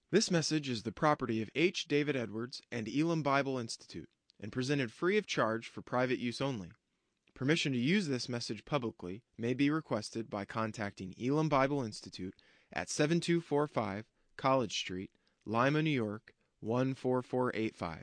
This message is the property of H. David Edwards and Elam Bible Institute and presented free of charge for private use only. Permission to use this message publicly may be requested by contacting Elam Bible Institute at 7245 College Street, Lima, New York, 14485.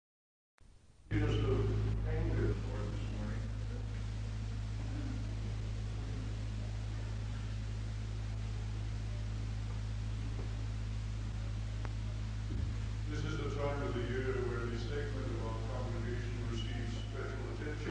This is the time of the year where the segment of our congregation receives special attention.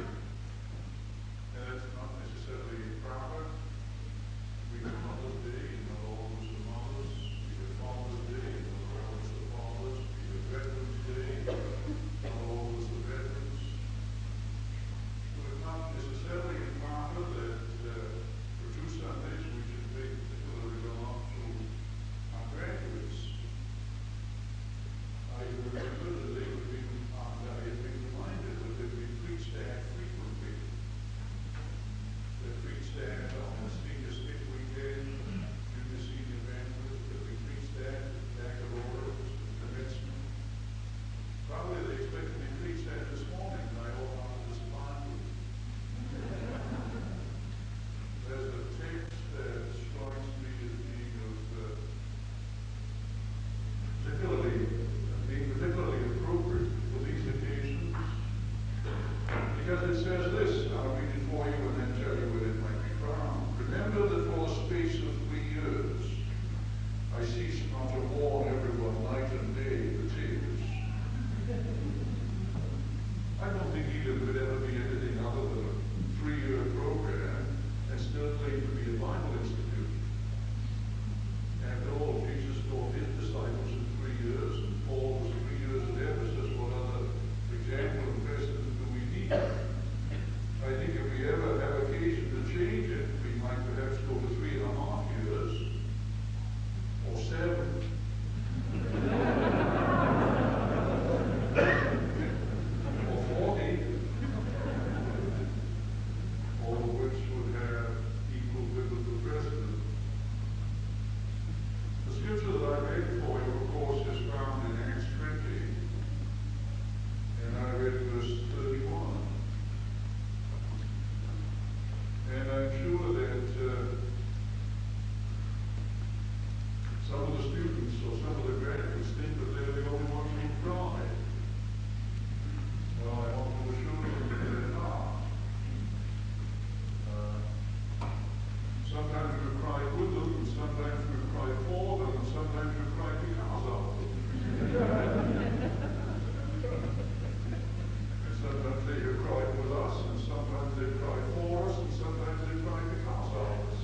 And that's not necessarily proper. We have Mother's Day, and not always the mothers. We have Father's Day, and not always the fathers. We have Veterans Day, not always the veterans. So it's not necessarily proper that for 2 Sundays we should pay particular regard to our graduates. I remember that they would be, I had been reminded that they'd be preached at frequently. They're preached at on the senior stick weekend, junior senior banquet, they'll be preached at baccalaureate, commencement. Probably they expect to be preached at this morning, and I ought not to respond to it. There's a text that strikes me as being particularly appropriate for these occasions, because it says this. I'll read it for you and then tell you where it might be found. Remember that for the space of 3 years I ceased not to warn everyone night and day with tears. I don't think either could ever be anything other than a 3-year program and still claim to be a Bible institute. After all, Jesus taught his disciples in 3 years, and Paul was 3 years at Ephesus. What other example and precedent do we need? I think if we ever have occasion to change it, we might perhaps go to 3.5 years, or 7. Or 40, all of which would have equal biblical precedent. The scripture that I read for you, of course, is found in Acts 20, and I read verse 31. And I'm sure that some of the students or some of the graduates think that they're the only ones who cry. Well, I want to assure you that they're not. Sometimes we cry with them, and sometimes we cry for them, and sometimes we cry because of them. And sometimes they have cried with us, and sometimes they cry for us, and sometimes they cry because of us.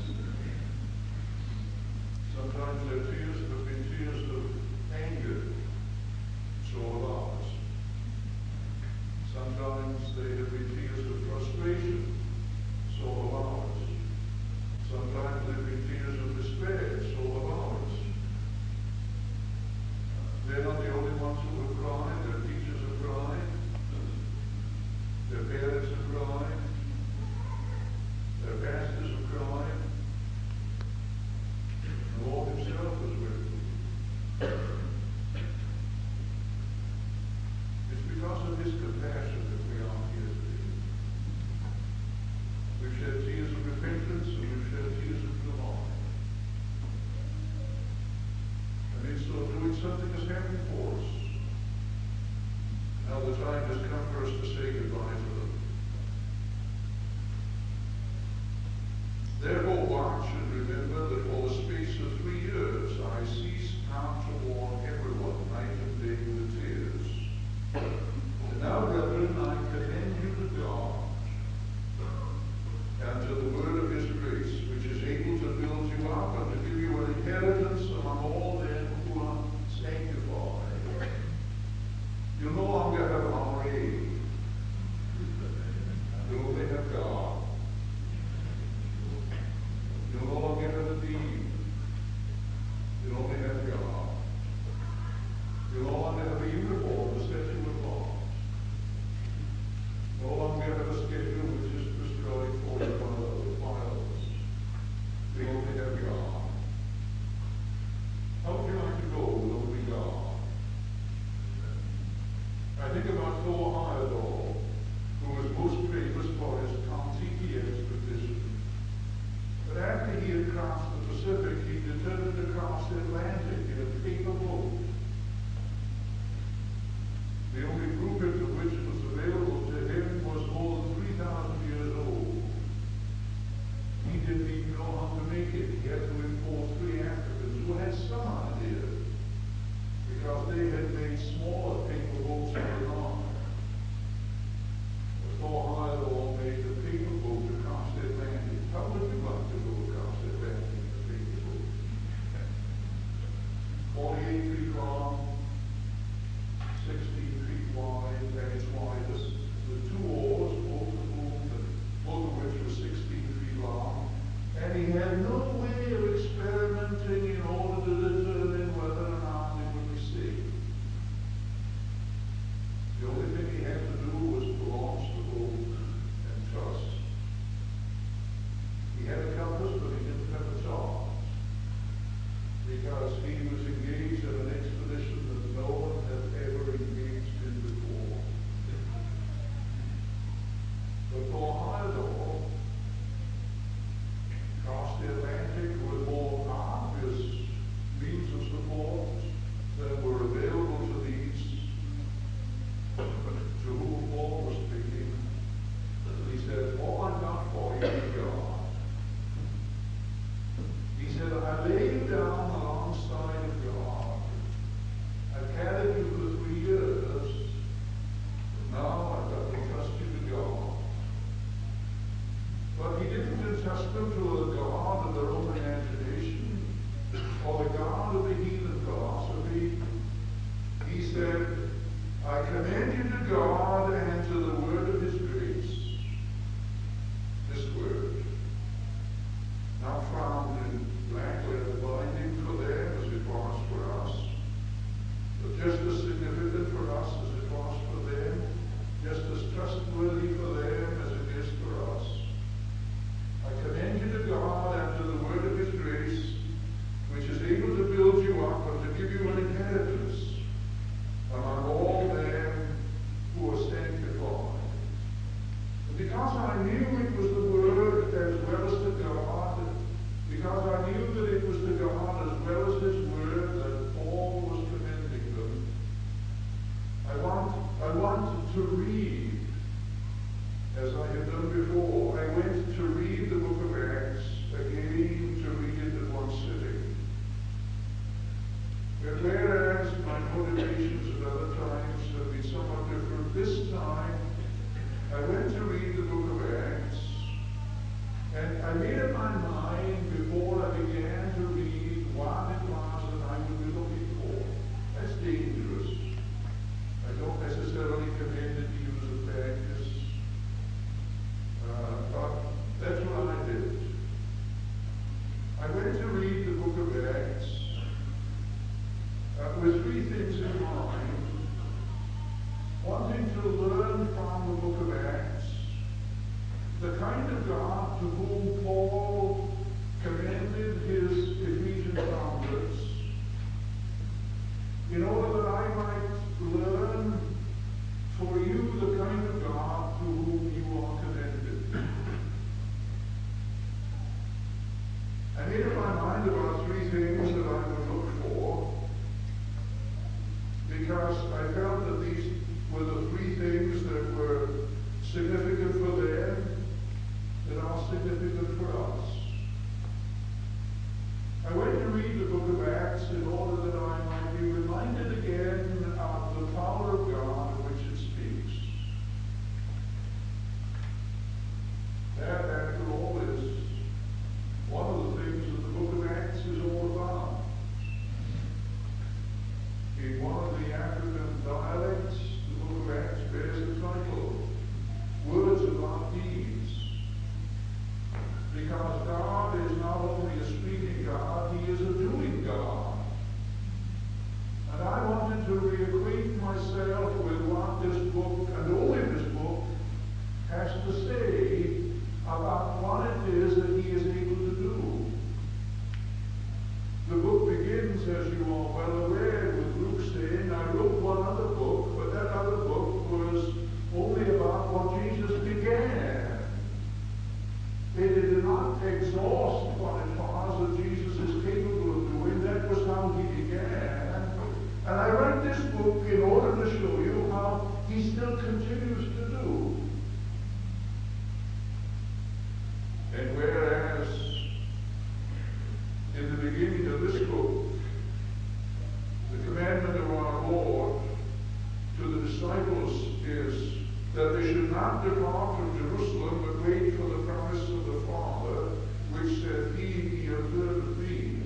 Sometimes their tears have been tears of anger, so have ours. Sometimes they have been tears of frustration, so have ours. Sometimes they've been tears of despair, so have ours. They're not the only ones who have cried. Their teachers have cried. Their parents have cried. Their pastors have cried. The Lord himself was with them. It's because of his compassion that we are here today. We've shed tears of repentance and we've shed tears of joy. And in so doing, something has happened for us. Now the time has come for us to say goodbye to them. Therefore watch and remember that for the space of 3 years I ceased not to warn everyone night and day with tears. And now, brethren, I commend you to God and to the word of his grace, which is able to build you up and to give you an inheritance among all them who are sanctified. You no longer have an RA. You only have God. You no longer have a deed. this book in order to show you how he still continues to do. And whereas in the beginning of this book, the commandment of our Lord to the disciples is that they should not depart from Jerusalem, but wait for the promise of the Father, which said, ye have heard of me.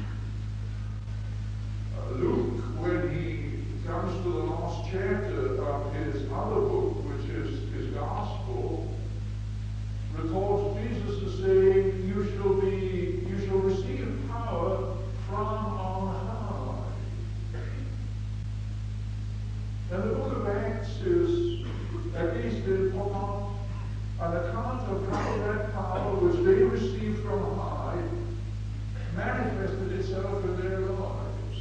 Luke, when he comes to the last chapter of his other book, which is his gospel, records Jesus as saying, you shall receive power from on high. And the book of Acts is, at least in part, an account of how that power which they received from high manifested itself in their lives.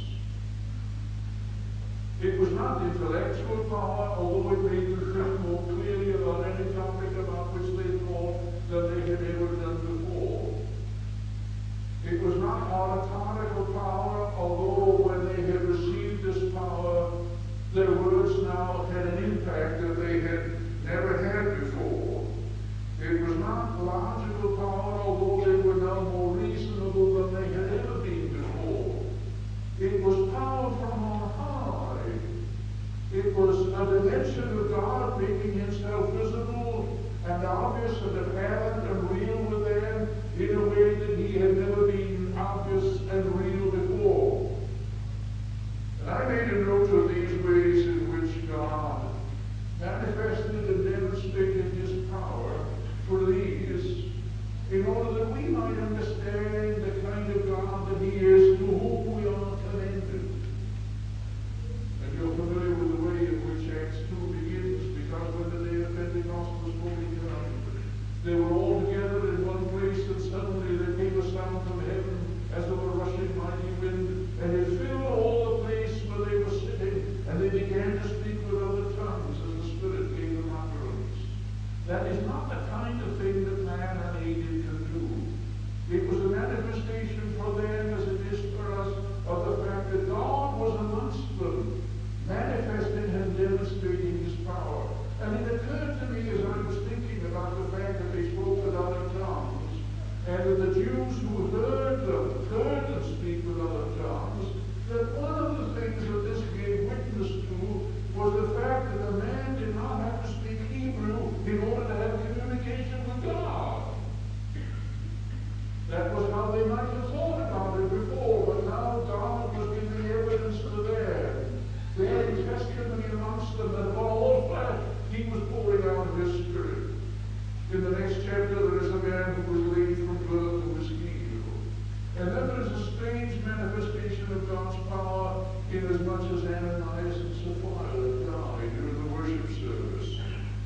It was not intellectual power, although it made them think more clearly about any topic about which they thought than they had ever done before. It was not oratorical power, although when they had received this power, their words now had an impact that they had never had before. It was not logical power, although they were now more reasonable than they had ever been before. It was power from on high. It was a dimension of God making himself visible and obvious and apparent and real with them in a way that he had never been obvious and real before. And I made a note of these ways in which God manifested and demonstrated his power for these, in order that we might understand the kind of God that he is, to whom we are commended. And you're familiar with the way in which Acts 2 begins, because when the day of Pentecost was fully come, they were all together in one place, and suddenly there came a sound from heaven as of a rushing mighty wind, and it filled all the place where they were sitting, and they began to speak with other tongues as the Spirit gave them utterance. That is not the kind of thing that man unaided can do. It was a manifestation for them, as it is for us, of the fact that God was amongst them, manifesting and demonstrating his power. And it occurred to me as I was thinking about the fact that they spoke with other tongues, and that the Jews who heard them speak with other tongues, that one of the things that this gave witness to was the fact that the man did not have to speak Hebrew in order to have communication with God. That was how they might have thought about it before, but now God was giving evidence to them, bearing testimony amongst them that upon all flesh he was pouring out of his Spirit. In the next chapter there is a man who was laid from birth who was healed. And then there is a strange manifestation of God's power inasmuch as Ananias and Sapphira died during the worship service.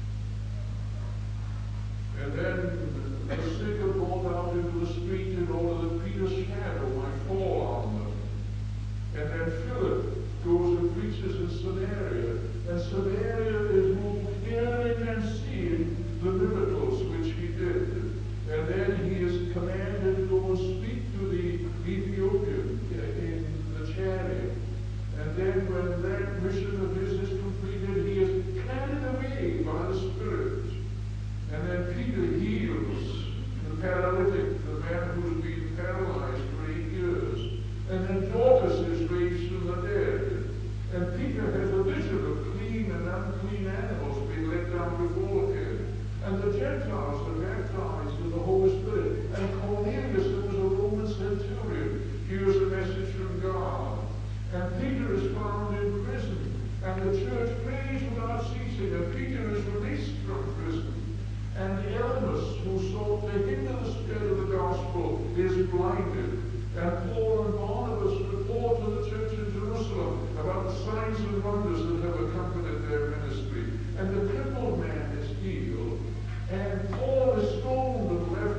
And then the sick are brought out into the street in order that Peter's shadow might fall on them. And then Philip goes and preaches in Samaria. And Samaria is moved hearing and seeing the miracles which he did. And then he is commanded to go and speak to the Ethiopian in the chariot. And then when that mission of his is completed, he is carried away by the Spirit. And then Peter heals the paralytic, the man who's been paralyzed for 8 years. And then Dorcas is raised from the dead. And Peter has a vision of clean and unclean animals being let down before him. And the Gentiles are baptized in the Holy Spirit. And Cornelius, who was a Roman centurion, hears a message from God. And Peter is found in prison. And the church prays without ceasing. And Peter is released from prison. And Elymas, who sought to hinder the spread of the gospel, is blinded. And Paul and Barnabas report to the church in Jerusalem about the signs and wonders that have accompanied their ministry. And the crippled man is healed. And Paul is stoned and left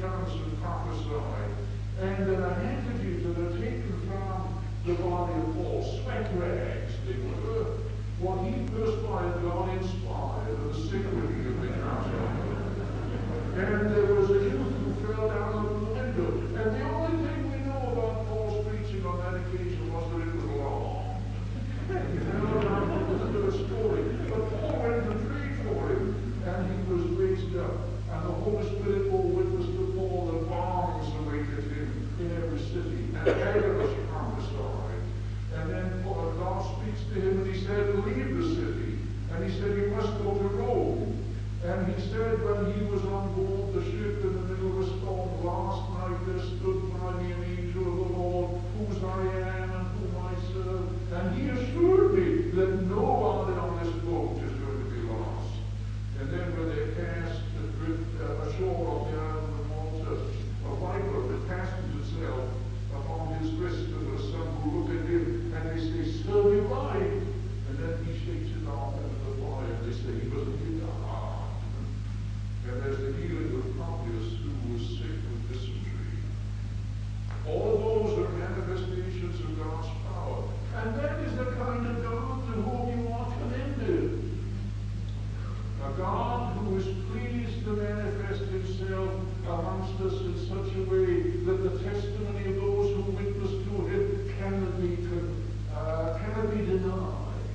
comes and prophesied. And a handkerchief that are taken from the body of Paul, sweat rags they were, what he perspired, God inspired, and the sick were healed in our time. And there was a youth who fell down out of the window. And the only thing we know about Paul's preaching on that occasion was that it was long. And he fell down from the third story. But Paul went and prayed for him, and he was raised up. And the Holy Spirit bore witness to Paul that bombs awaited him in every city. And Agabus prophesied. And then God speaks to him, and he said, leave the city. And he said, you must go to Rome. And he said when he was on board the ship in the middle of a storm, last night there stood by me an angel of the Lord, whose I am and whom I serve. And he assured me that nobody on this boat is going to be lost. And then when they cast adrift ashore on the island of Malta, a viper that fastened itself upon his wrist, and there were some who look at him and they say, serve you right. And then he shakes it off into the fire and they say, he wasn't hit hard. And there's the healing of Publius, who was sick with dysentery. All of those are manifestations of God's power. And that is the kind of God to whom you are commended. A God who is pleased to manifest himself amongst us in such a way that the testimony of those who witness to him cannot be denied.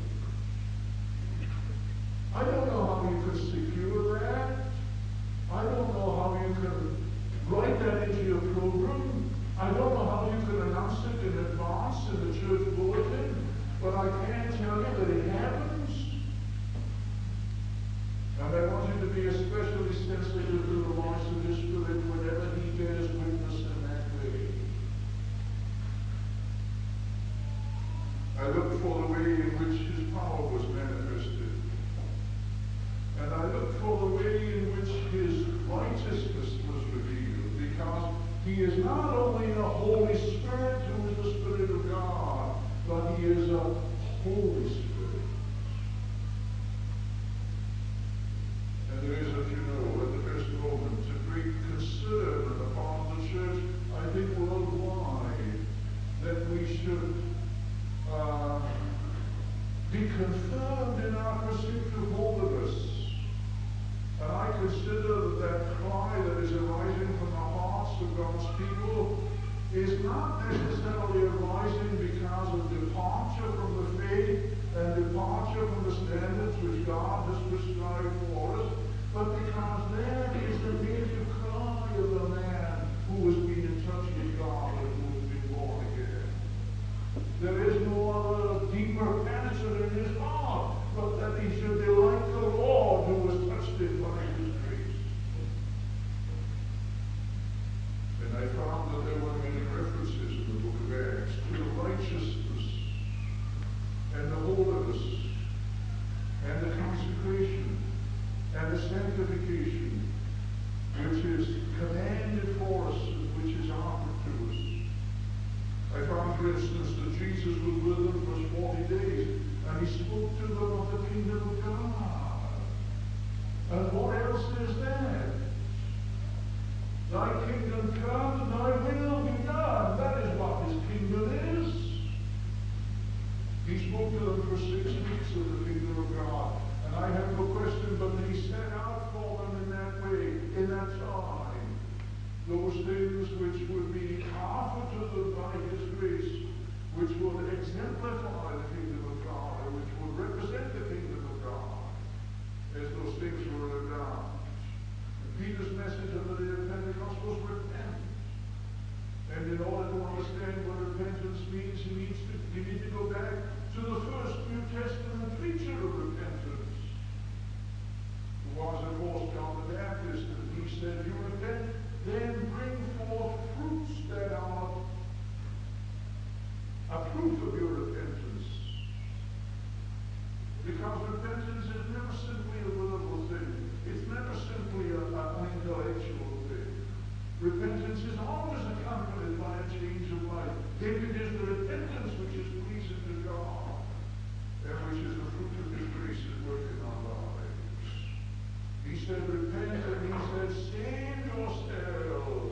I don't know how you can secure that. I don't know how you can write that into your program. I don't know how you can announce it in advance in the church bulletin. But I can tell you that it happens. And I want you to be especially sensitive to the voice of the Spirit whenever he bears witness in that way. I look for the way in which his power was manifested. And I look for the way in which his righteousness was revealed, because he is not only a Holy Spirit who is the Spirit of God, but he is a Holy Spirit. And there is, as you know, at the first moment, a great concern on the part of the church, I think worldwide, that we should be confirmed in our pursuit of holiness. And I consider that cry that is arising from the hearts of God's people is not necessarily arising because of departure from the faith and departure from the standards which God has prescribed for us, but because there is the native cry of the man who has been in touch with God and who has been born again. There is no other deeper answer in his heart, but that he should delight the Lord who was touched it by his grace. And I found that there were many references in the book of Acts to the righteousness and the holiness and the consecration and the sanctification which is commanded for us and which is offered to us. I found, for instance, that Jesus was with them for 40 days, and he spoke to them of the kingdom of God. And what else is that? Thy kingdom come, and thy will be done. That is what his kingdom is. He spoke to them for 6 weeks of the kingdom of God. And I have no question but that he set out for them in that way, in that time, those things which would be offered to them by his grace, which would exemplify the kingdom of God, or which would represent the kingdom of God, as those things were announced. And Peter's message on the day of Pentecost was repent. And in order to understand what repentance means, you need to go back to the first New Testament preacher of repentance, who was, of course, John the Baptist, and he said, you repent, then bring forth fruits that are a proof of your repentance. Because repentance is never simply a verbal thing. It's never simply an intellectual thing. Repentance is always accompanied by a change of life. If it is the repentance which is pleasing to God, and which is the fruit of his grace at work in our lives. He said, repent, and he said, save yourselves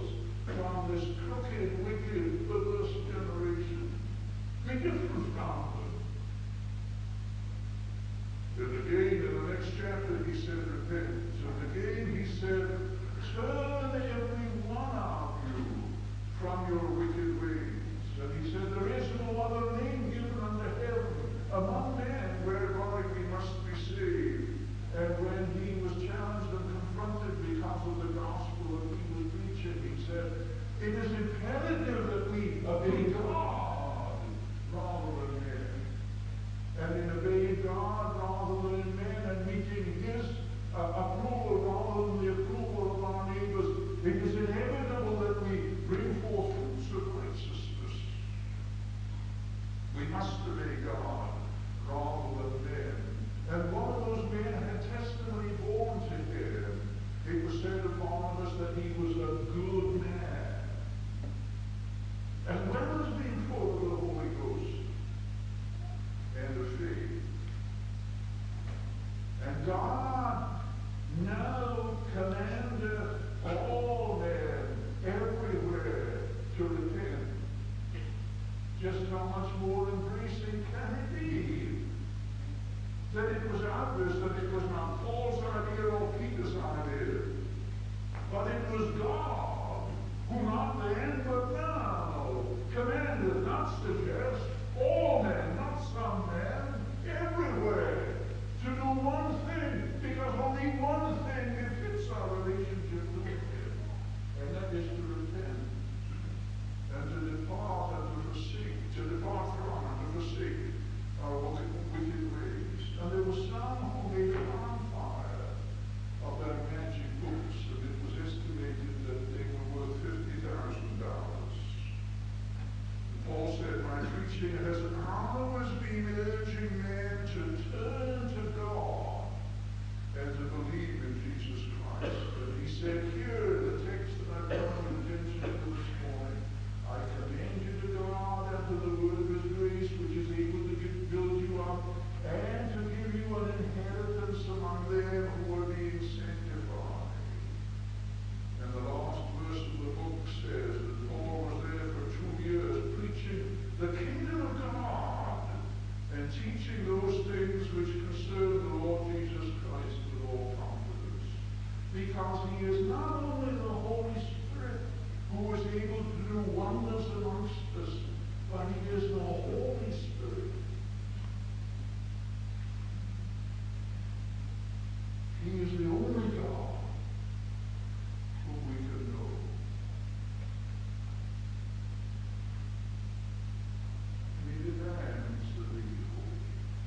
preaching. He said, it is imperative that we obey God rather than men. And in obeying God rather than in men and meeting His approval rather than the approval of our neighbors, it is inevitable that we bring forth fruits of righteousness. We must obey God rather than men. And one of those men had testimony born to him. It was said of Barnabas that he was a good man. As well as being full of the Holy Ghost and of faith. And God now commandeth all men everywhere to repent. Just how much more embracing can it be? That it was obvious that it was not Paul's idea or Peter's idea, but it was God who not then but now commanded, not suggest, all men, not some men, everywhere, to do one thing, because only one thing befits our relationship with Him, and that is to repent, and to depart and to forsake, to depart from and to forsake our wicked ways. And there were some who made a bonfire of their magic books, and it was estimated that they were worth $50,000. Paul said, my preaching has always been urging men to turn to God and to believe in Jesus Christ. And he said here in the text that I've drawn your attention to this morning, I commend you to God and to the word of His grace, which is able to build you up and to give you an inheritance among them who are being sanctified. And the last verse of the book says that Paul was there for 2 years preaching the kingdom of God and teaching those things which concern the Lord Jesus Christ with all confidence. Because He is not only the Holy Spirit who is able to do wonders amongst us, but He is the Holy Spirit. He is the only God whom we can know. And He demands that we be holy.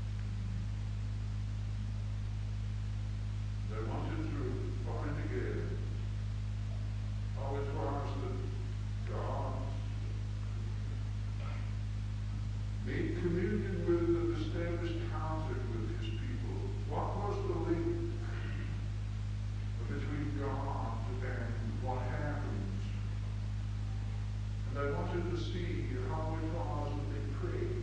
And I wanted to find again how it was that God made communion with and established contact with His people. What was the link between God and what happens? And I wanted to see how it was that they prayed.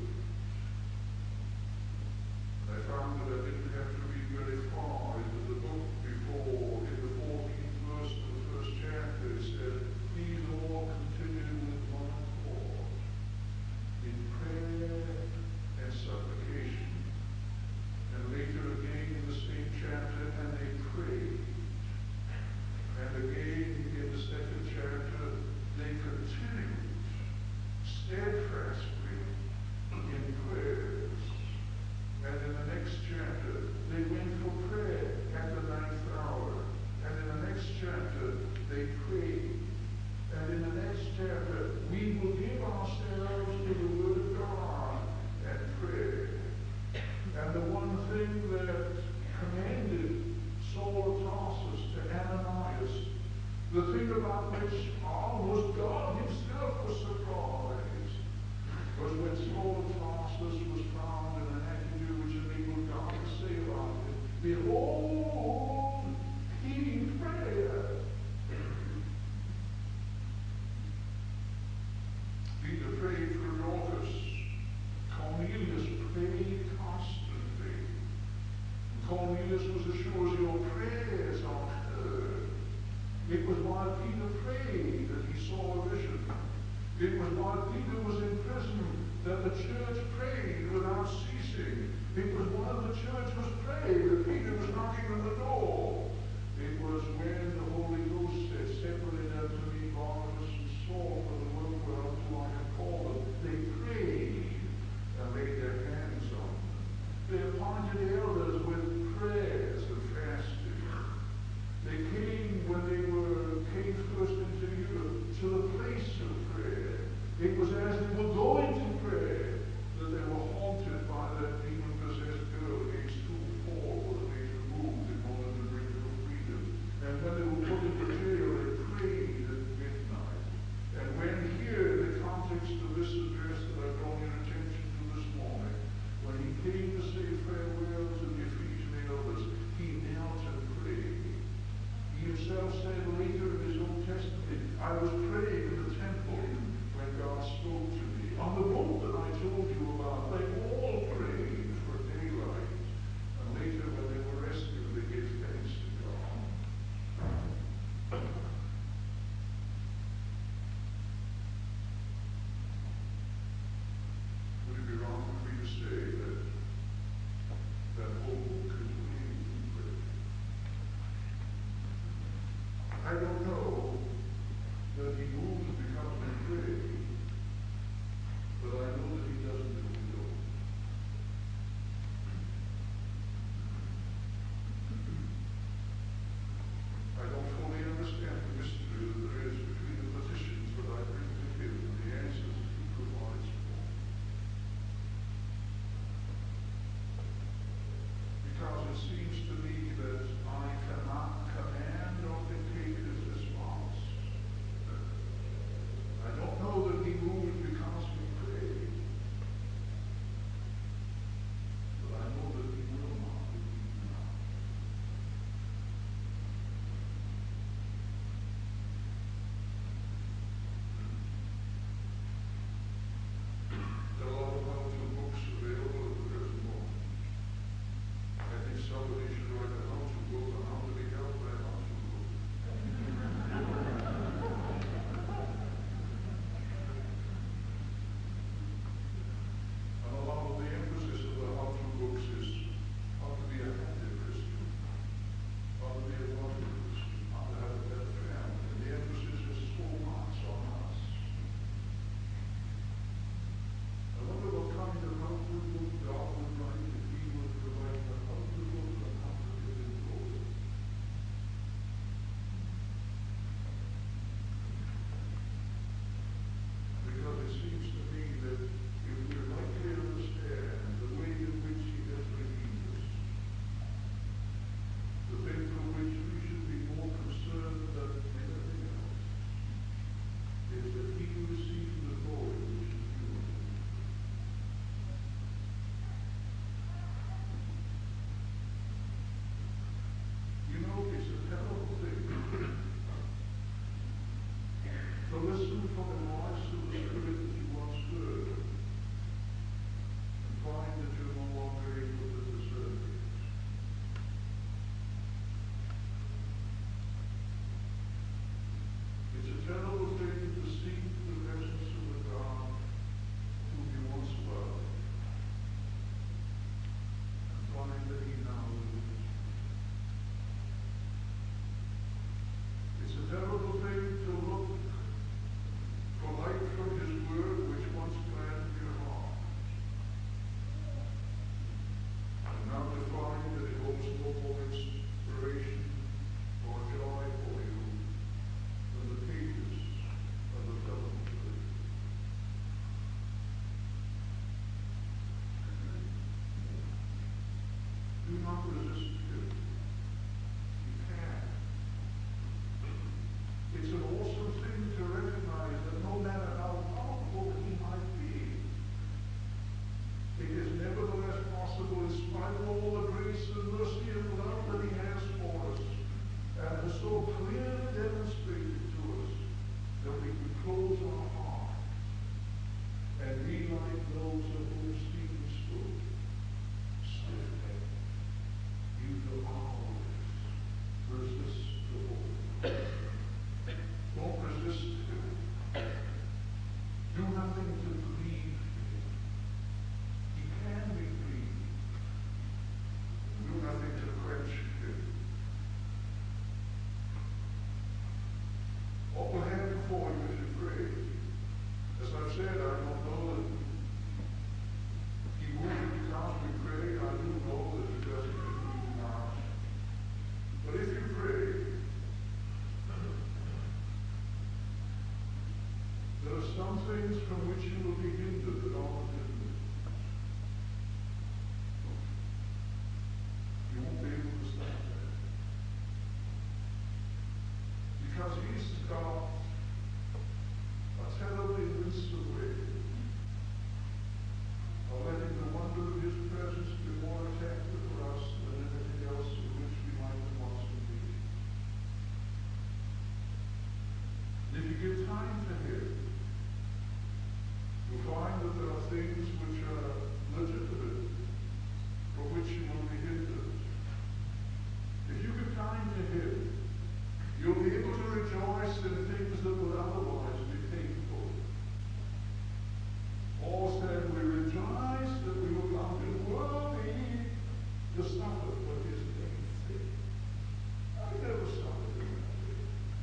And I found that I didn't have to read very far into the book before, in the 14th verse of the first chapter, it said, these all continued with one accord, in prayer and supplication. And later again in the same chapter, and they prayed. And again in the second chapter, they continued steadfastly in prayers. And in the next chapter, they went for prayer at the 9th hour. And in the next chapter, they prayed. And in the next chapter, we will give ourselves to the Word of God and prayer. And the one thing that commanded Saul of Tarsus to Ananias, the thing about which almost God Himself was surprised, was when Saul of Tarsus was found in an attitude which enabled God to say about him, behold, he prayed. Peter prayed for Dorcas. Cornelius prayed constantly. Cornelius was assured your prayers are heard. It was while Peter prayed that he saw a vision. It was while Peter was in prison that the church prayed without ceasing. It was while the church was praying that Peter was knocking on the door. It was when the Holy Ghost said, separate unto me Barnabas and Saul for the work whereunto I have called them. They prayed and laid their hands on them. They appointed elders with prayers and fasting. They came when they came first into things from which you will be hindered that are legitimate. You won't be able to stand there. Because he's got a terribly winsome way of letting the wonder of his presence be more attractive for us than anything else in which we might want to be. And if you give time to him, you'll find that there are things which are legitimate, from which you will be hindered. If you give time to him, you'll be able to rejoice in things that would otherwise be painful. Paul said, we rejoice that we were counted worthy to suffer for his name's sake. I never suffered in that way.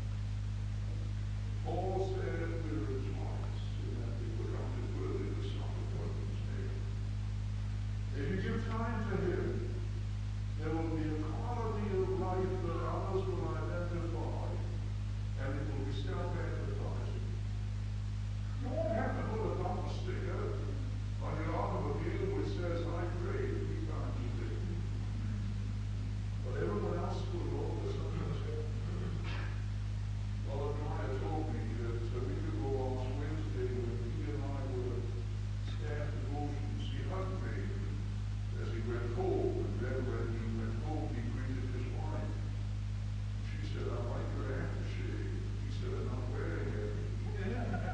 Paul said, we rejoice in that we were counted worthy to suffer for his name. If you give time to him, there will be a quality of life that others will identify, and it will be self-advertising. You won't have to put a bumper sticker on your automobile which says, I pray 3 times a day. But everyone else will know there's something to say. Well, Brian told me that a week ago last Wednesday when he and I were at staff devotions, he hugged me as he went home, and then when he went home, he greeted his wife. She said, I like your aftershave. He said, I'm not wearing it. She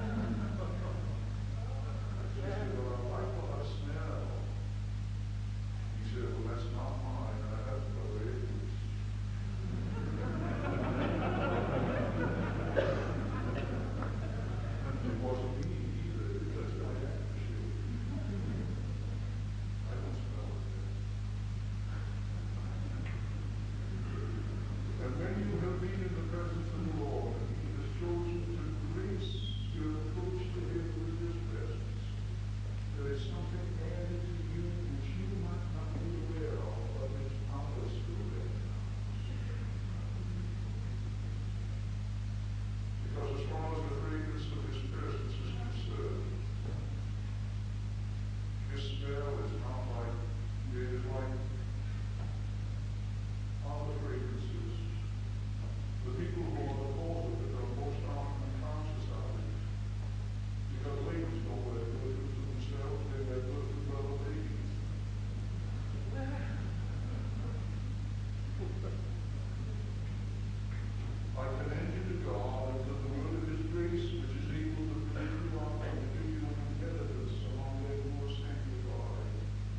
said, well, I like what I smell. He said, well, that's not mine. I haven't got it. It wasn't me either. That's my aftershave. I don't smell it. And when you have been in the presence of the Lord, and he has chosen to grace your approach to him with his presence, there is something added to you which you might not be aware of, but which others will recognize. Because as far as the fragrance of his presence is concerned, his smell is not like, it is like other fragrances. The people who are the cause of it are most often unconscious of it. Because ladies don't wear perfume to themselves, they wear perfume to other ladies. I commend you to God and to the word of his grace, which is able to bring you up and to give you an inheritance among them who are sanctified.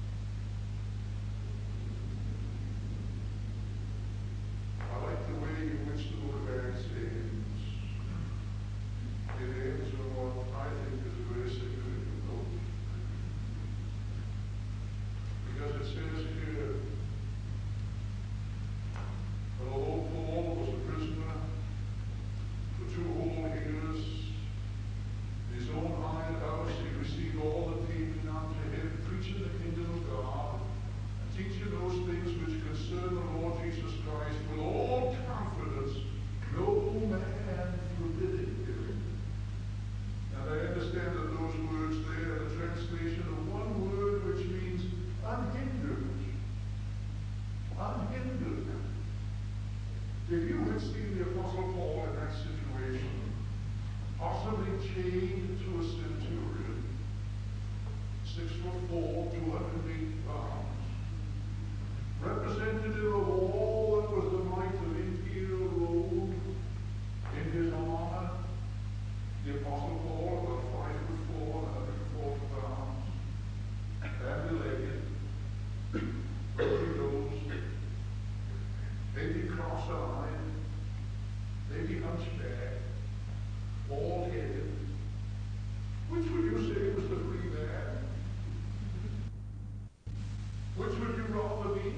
I like the way in which the book of Acts ends. It ends on what I think is a very significant note. Because it says here, that although Paul was a prisoner for 2 whole years, in his own hired house he received all that came in unto him, preaching the kingdom of God, and teaching those things which concern the Lord Jesus Christ with all confidence, no man forbidding him. And I understand that those words there are the translation of one word which means unhindered. Unhindered. If you had seen the Apostle Paul in that situation, possibly chained to a centurion, 6'4", 280 pounds, representative of all that was the might of imperial Rome, in his honor, the Apostle Paul, about 5'4", 140 pounds, bandy-legged, nosed, maybe cross-eyed, maybe hunchback, bald-headed. Which would you say was the free man? Which would you rather be?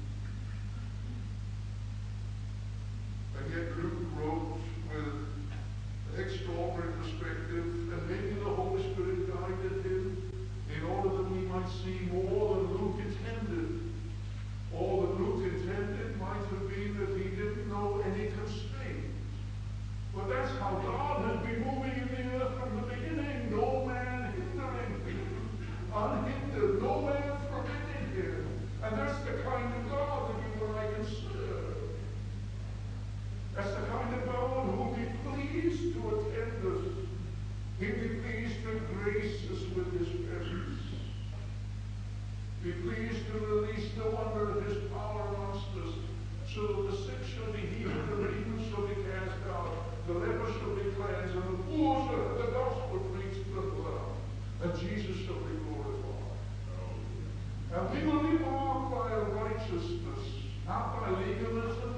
And yet Luke wrote with extraordinary perspective, and maybe the Holy Spirit guided him in order that we might see more than Luke intended. All that Luke intended might have been that he didn't know any constraint. But that's how God had been moving in the earth from the beginning. No Jesus shall be glorified. And we will be marked by a righteousness, not by legalism,